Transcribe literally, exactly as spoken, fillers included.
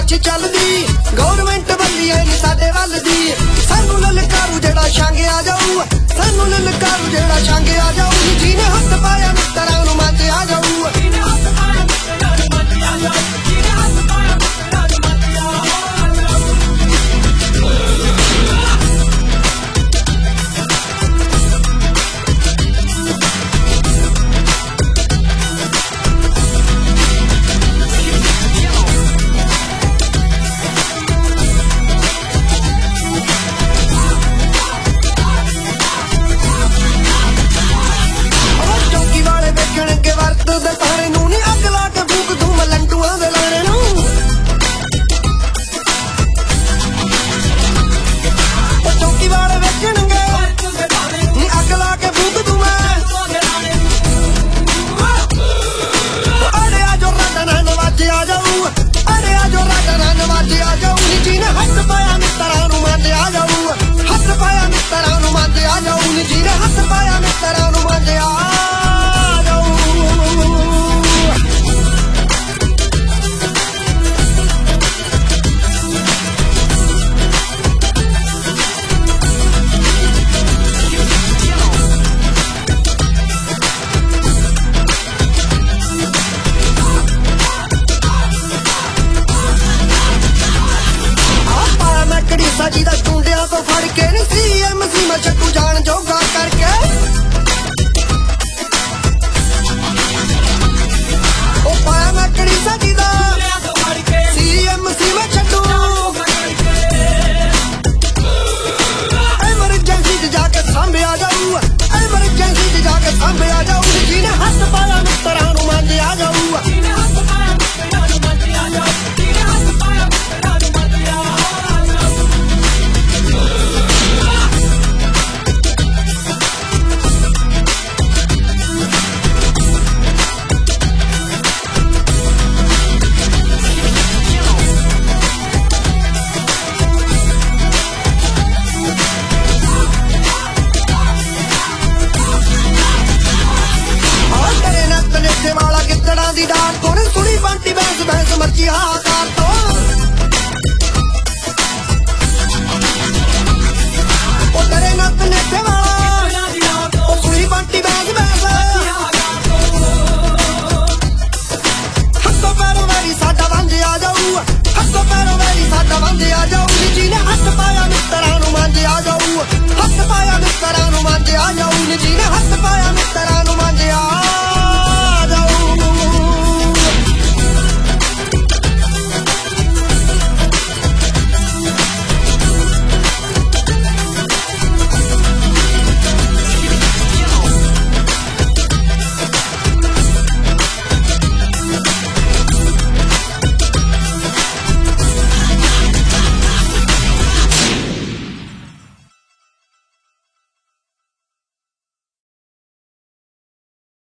पुछ चलदी गौरमेंट बल्ली है नी साडे वल दी सानू ललकारू जेड़ा छंग आ जाऊ सानू ललकारू जेड़ा छंग आ जाऊ जीने हथ पाया मित्तरां नू मंज आ जाऊ जी दा टूंडिया तो फड़ के नी सी एम सी मैं छक्कू जान जोगा करके ओ पाया मैं कड़ी सा जी दा सी एम सी मैं छक्कू एमरजेंसी च जाके सामने आ जाऊ एमरजेंसी च जाके सामने आ जाऊ जीने हथ पाया मित्तरां नू मंज आ जाऊ दी डाक कोने सुनी बंटी बैंस बैंस मर्जी हाथ